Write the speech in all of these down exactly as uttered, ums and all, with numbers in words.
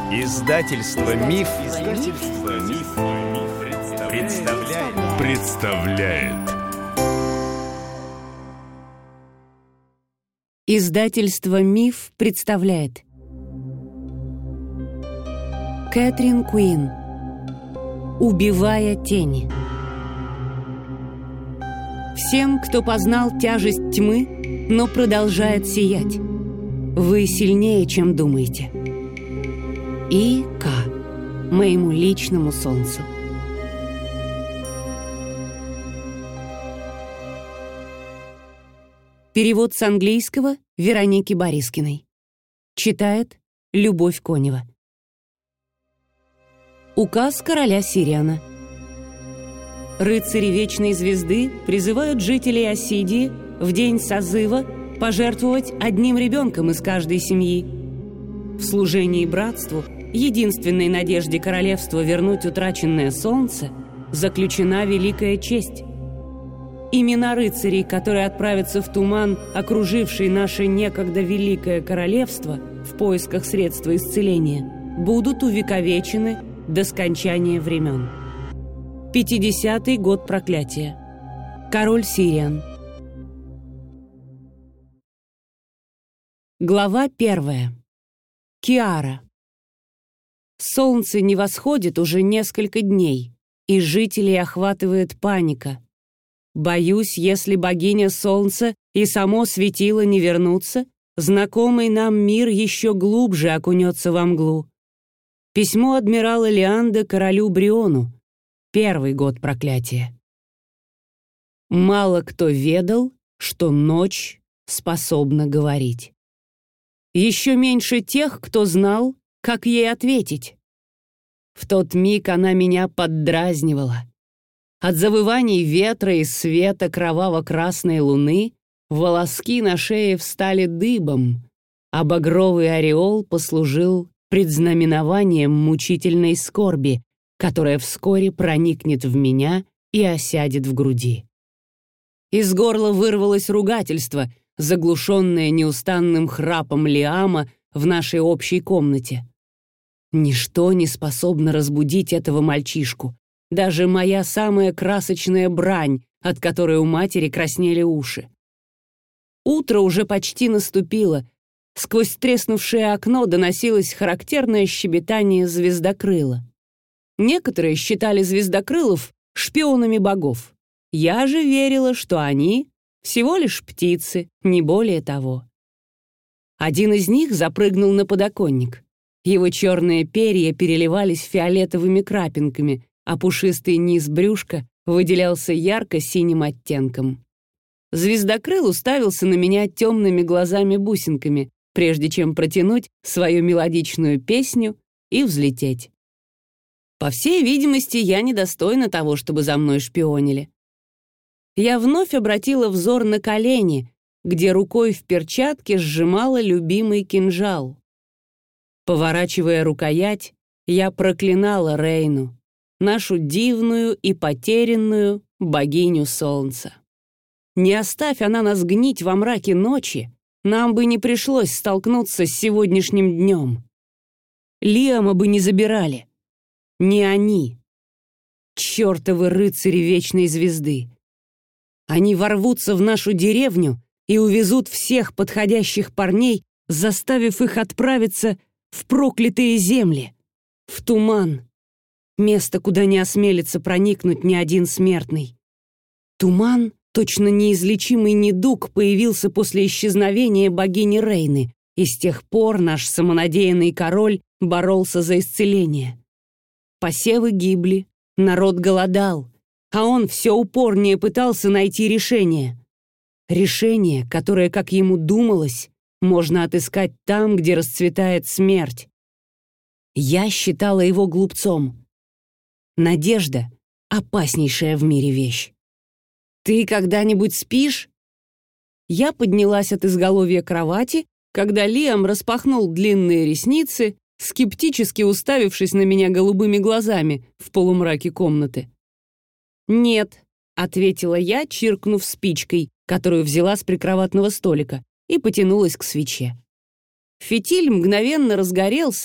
Издательство Миф, Издательство Миф, представляет. представляет. Издательство Миф представляет. Кэтрин Куин. Убивая тени. Всем, кто познал тяжесть тьмы, но продолжает сиять, вы сильнее, чем думаете. И К. Моему личному солнцу. Перевод с английского Вероники Борискиной. Читает Любовь Конева. Указ короля Сириана. Рыцари Вечной Звезды призывают жителей Осидии в день созыва пожертвовать одним ребенком из каждой семьи. В служении братству, единственной надежде королевства вернуть утраченное солнце, заключена великая честь. Имена рыцарей, которые отправятся в туман, окруживший наше некогда великое королевство в поисках средства исцеления, будут увековечены до скончания времен. Пятидесятый год проклятия. Король Сириан. Глава первая. Киара. Солнце не восходит уже несколько дней, и жителей охватывает паника. Боюсь, если богиня Солнца и само светило не вернутся, знакомый нам мир еще глубже окунется во мглу. Письмо адмирала Лианда королю Бриону. Первый год проклятия. Мало кто ведал, что ночь способна говорить. Еще меньше тех, кто знал, как ей ответить. В тот миг она меня поддразнивала. От завываний ветра и света кроваво-красной луны волоски на шее встали дыбом, а багровый ореол послужил предзнаменованием мучительной скорби, которая вскоре проникнет в меня и осядет в груди. Из горла вырвалось ругательство, заглушенное неустанным храпом Лиама в нашей общей комнате. Ничто не способно разбудить этого мальчишку, даже моя самая красочная брань, от которой у матери краснели уши. Утро уже почти наступило. Сквозь треснувшее окно доносилось характерное щебетание звездокрыла. Некоторые считали звездокрылов шпионами богов. Я же верила, что они всего лишь птицы, не более того. Один из них запрыгнул на подоконник. Его черные перья переливались фиолетовыми крапинками, а пушистый низ брюшка выделялся ярко-синим оттенком. Звездокрыл уставился на меня темными глазами-бусинками, прежде чем протянуть свою мелодичную песню и взлететь. По всей видимости, я недостойна того, чтобы за мной шпионили. Я вновь обратила взор на колени, где рукой в перчатке сжимала любимый кинжал. Поворачивая рукоять, я проклинала Рейну, нашу дивную и потерянную богиню солнца. Не оставь она нас гнить во мраке ночи, нам бы не пришлось столкнуться с сегодняшним днем. Лиама бы не забирали. Не они. Чёртовы рыцари Вечной Звезды. Они ворвутся в нашу деревню и увезут всех подходящих парней, заставив их отправиться в проклятые земли, в туман. Место, куда не осмелится проникнуть ни один смертный. Туман, точно неизлечимый недуг, появился после исчезновения богини Рейны, и с тех пор наш самонадеянный король боролся за исцеление. Посевы гибли, народ голодал, а он все упорнее пытался найти решение. Решение, которое, как ему думалось, можно отыскать там, где расцветает смерть. Я считала его глупцом. Надежда — опаснейшая в мире вещь. «Ты когда-нибудь спишь?» Я поднялась от изголовья кровати, когда Лиам распахнул длинные ресницы, скептически уставившись на меня голубыми глазами в полумраке комнаты. «Нет», — ответила я, чиркнув спичкой, которую взяла с прикроватного столика, и потянулась к свече. Фитиль мгновенно разгорелся,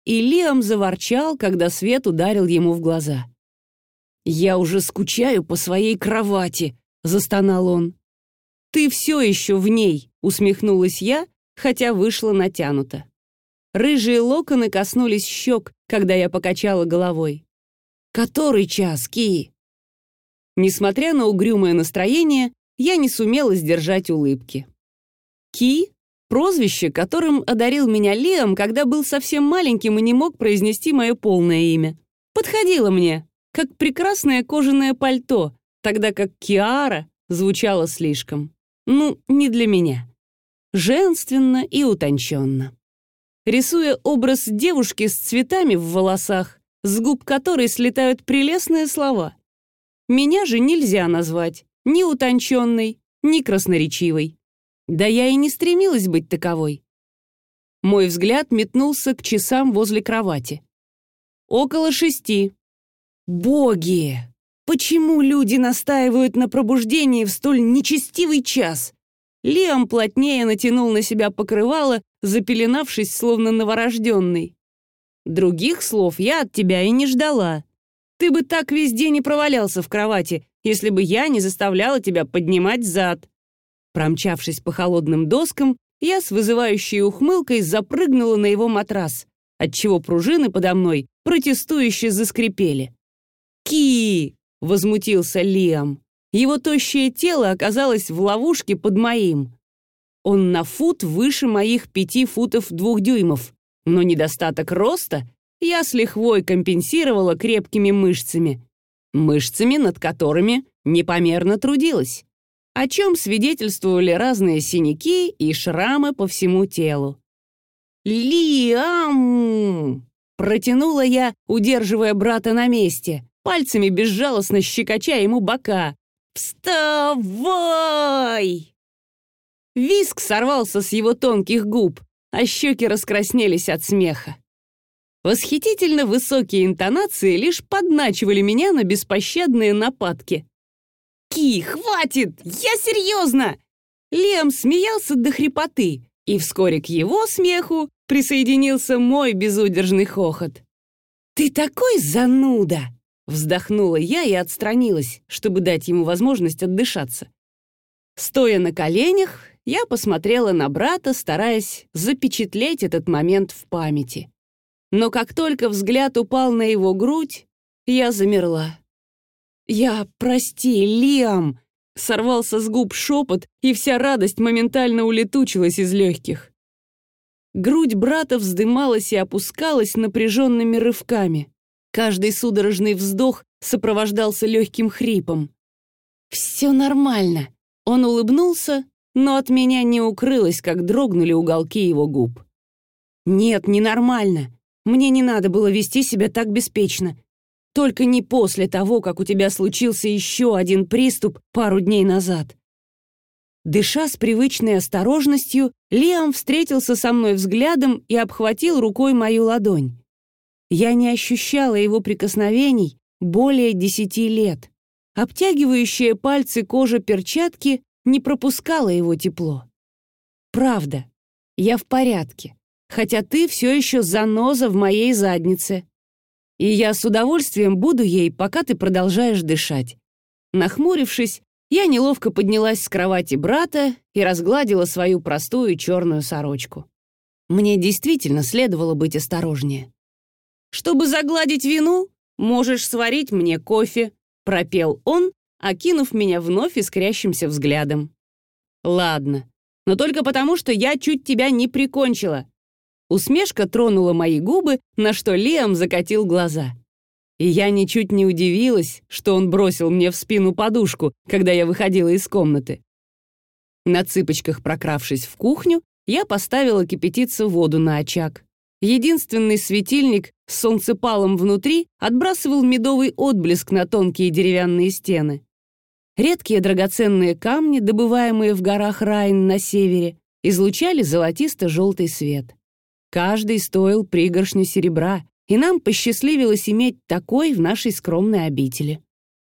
и Лиам заворчал, когда свет ударил ему в глаза. «Я уже скучаю по своей кровати», — застонал он. «Ты все еще в ней», — усмехнулась я, хотя вышла натянуто. Рыжие локоны коснулись щек, когда я покачала головой. «Который час, Ки?» Несмотря на угрюмое настроение, я не сумела сдержать улыбки. Ки — прозвище, которым одарил меня Лиам, когда был совсем маленьким и не мог произнести мое полное имя. Подходило мне, как прекрасное кожаное пальто, тогда как Киара звучало слишком. Ну, не для меня. Женственно и утонченно. Рисуя образ девушки с цветами в волосах, с губ которой слетают прелестные слова. Меня же нельзя назвать ни утонченной, ни красноречивой. Да я и не стремилась быть таковой. Мой взгляд метнулся к часам возле кровати. Около шести. Боги! Почему люди настаивают на пробуждении в столь нечестивый час? Лиам плотнее натянул на себя покрывало, запеленавшись, словно новорожденный. Других слов я от тебя и не ждала. Ты бы так весь день и провалялся в кровати, если бы я не заставляла тебя поднимать зад. Промчавшись по холодным доскам, я с вызывающей ухмылкой запрыгнула на его матрас, отчего пружины подо мной протестующе заскрипели. «Ки!» — возмутился Лиам. Его тощее тело оказалось в ловушке под моим. Он на фут выше моих пяти футов двух дюймов, но недостаток роста я с лихвой компенсировала крепкими мышцами. Мышцами, над которыми непомерно трудилась, о чем свидетельствовали разные синяки и шрамы по всему телу. «Лиам!» — протянула я, удерживая брата на месте, пальцами безжалостно щекоча ему бока. «Вставай!» Визг сорвался с его тонких губ, а щеки раскраснелись от смеха. Восхитительно высокие интонации лишь подначивали меня на беспощадные нападки. «Ки, хватит! Я серьезно!» Лиам смеялся до хрипоты, и вскоре к его смеху присоединился мой безудержный хохот. «Ты такой зануда!» Вздохнула я и отстранилась, чтобы дать ему возможность отдышаться. Стоя на коленях, я посмотрела на брата, стараясь запечатлеть этот момент в памяти. Но как только взгляд упал на его грудь, я замерла. «Я, прости, Лиам!» Сорвался с губ шепот, и вся радость моментально улетучилась из легких. Грудь брата вздымалась и опускалась напряженными рывками. Каждый судорожный вздох сопровождался легким хрипом. «Все нормально!» Он улыбнулся, но от меня не укрылось, как дрогнули уголки его губ. «Нет, ненормально. Мне не надо было вести себя так беспечно. Только не после того, как у тебя случился еще один приступ пару дней назад». Дыша с привычной осторожностью, Лиам встретился со мной взглядом и обхватил рукой мою ладонь. Я не ощущала его прикосновений более десяти лет. Обтягивающая пальцы кожа перчатки не пропускала его тепло. «Правда, я в порядке, хотя ты все еще заноза в моей заднице. И я с удовольствием буду ей, пока ты продолжаешь дышать». Нахмурившись, я неловко поднялась с кровати брата и разгладила свою простую черную сорочку. Мне действительно следовало быть осторожнее. «Чтобы загладить вину, можешь сварить мне кофе», — пропел он, окинув меня вновь искрящимся взглядом. «Ладно, но только потому, что я чуть тебя не прикончила». Усмешка тронула мои губы, на что Лиам закатил глаза. И я ничуть не удивилась, что он бросил мне в спину подушку, когда я выходила из комнаты. На цыпочках прокравшись в кухню, я поставила кипятиться воду на очаг. Единственный светильник с солнцепалом внутри отбрасывал медовый отблеск на тонкие деревянные стены. Редкие драгоценные камни, добываемые в горах Райн на севере, излучали золотисто-желтый свет. Каждый стоил пригоршню серебра, и нам посчастливилось иметь такой в нашей скромной обители.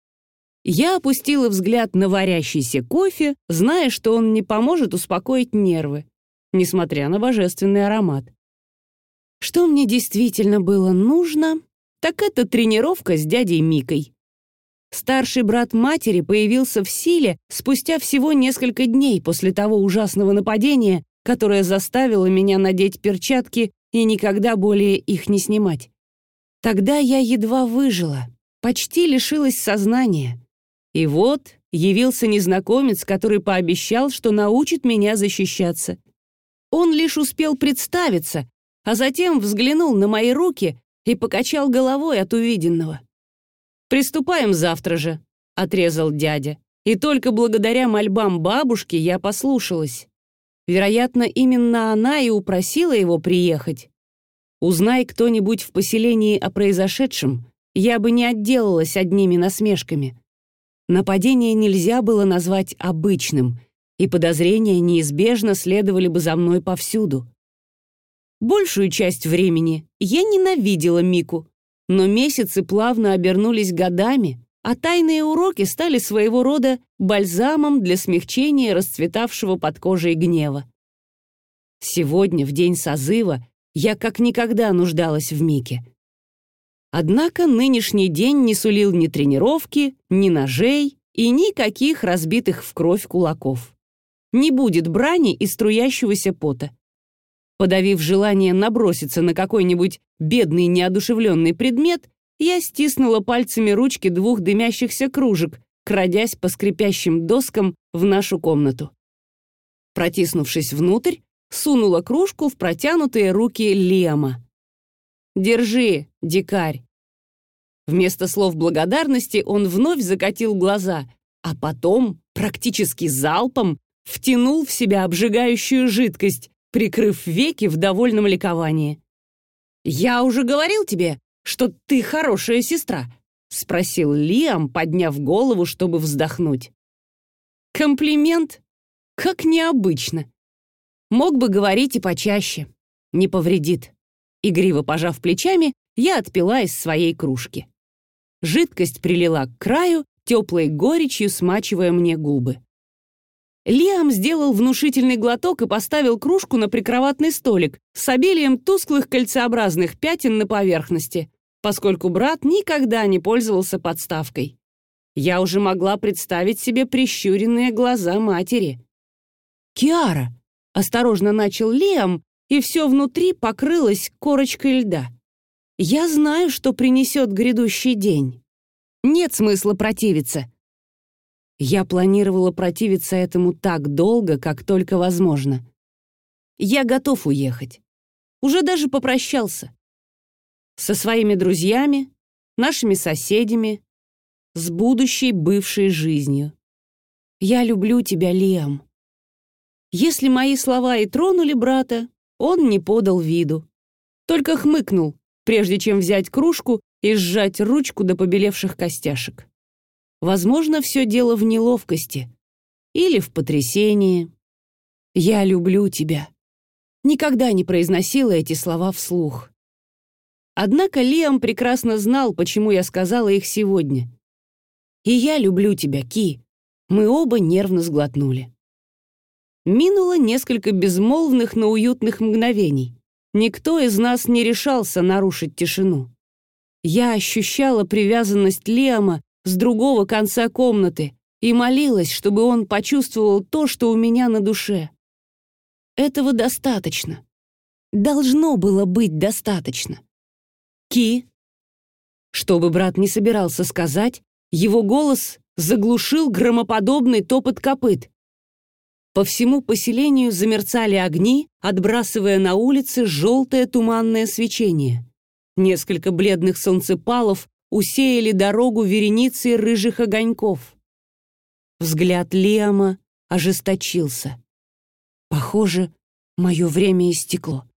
Я опустила взгляд на варящийся кофе, зная, что он не поможет успокоить нервы, несмотря на божественный аромат. Что мне действительно было нужно, так это тренировка с дядей Микой. Старший брат матери появился в силе спустя всего несколько дней после того ужасного нападения, которое заставило меня надеть перчатки и никогда более их не снимать. Тогда я едва выжила, почти лишилась сознания. И вот явился незнакомец, который пообещал, что научит меня защищаться. Он лишь успел представиться, а затем взглянул на мои руки и покачал головой от увиденного. «Приступаем завтра же», — отрезал дядя. И только благодаря мольбам бабушки я послушалась. Вероятно, именно она и упросила его приехать. Узнай кто-нибудь в поселении о произошедшем, я бы не отделалась одними насмешками. Нападение нельзя было назвать обычным, и подозрения неизбежно следовали бы за мной повсюду. Большую часть времени я ненавидела Мику, но месяцы плавно обернулись годами, а тайные уроки стали своего рода бальзамом для смягчения расцветавшего под кожей гнева. Сегодня, в день созыва, я как никогда нуждалась в Мике. Однако нынешний день не сулил ни тренировки, ни ножей и никаких разбитых в кровь кулаков. Не будет брани и струящегося пота. Подавив желание наброситься на какой-нибудь бедный неодушевленный предмет, я стиснула пальцами ручки двух дымящихся кружек, крадясь по скрипящим доскам в нашу комнату. Протиснувшись внутрь, сунула кружку в протянутые руки Лиама. «Держи, дикарь!» Вместо слов благодарности он вновь закатил глаза, а потом, практически залпом, втянул в себя обжигающую жидкость, прикрыв веки в довольном ликовании. «Я уже говорил тебе, что ты хорошая сестра», — спросил Лиам, подняв голову, чтобы вздохнуть. «Комплимент? Как необычно. Мог бы говорить и почаще. Не повредит». Игриво пожав плечами, я отпила из своей кружки. Жидкость прилила к краю, теплой горечью смачивая мне губы. Лиам сделал внушительный глоток и поставил кружку на прикроватный столик с обилием тусклых кольцеобразных пятен на поверхности, поскольку брат никогда не пользовался подставкой. Я уже могла представить себе прищуренные глаза матери. «Киара!» — осторожно начал Лиам, и все внутри покрылось корочкой льда. «Я знаю, что принесет грядущий день. Нет смысла противиться». Я планировала противиться этому так долго, как только возможно. Я готов уехать. Уже даже попрощался. Со своими друзьями, нашими соседями, с будущей бывшей жизнью. Я люблю тебя, Лиам. Если мои слова и тронули брата, он не подал виду. Только хмыкнул, прежде чем взять кружку и сжать ручку до побелевших костяшек. Возможно, все дело в неловкости или в потрясении. «Я люблю тебя». Никогда не произносила эти слова вслух. Однако Лиам прекрасно знал, почему я сказала их сегодня. «И я люблю тебя, Ки». Мы оба нервно сглотнули. Минуло несколько безмолвных, но уютных мгновений. Никто из нас не решался нарушить тишину. Я ощущала привязанность Лиама с другого конца комнаты и молилась, чтобы он почувствовал то, что у меня на душе. Этого достаточно. Должно было быть достаточно. «Ки?» Что бы брат не собирался сказать, его голос заглушил громоподобный топот копыт. По всему поселению замерцали огни, отбрасывая на улице желтое туманное свечение. Несколько бледных солнцепалов усеяли дорогу вереницей рыжих огоньков. Взгляд Лиама ожесточился. Похоже, мое время истекло.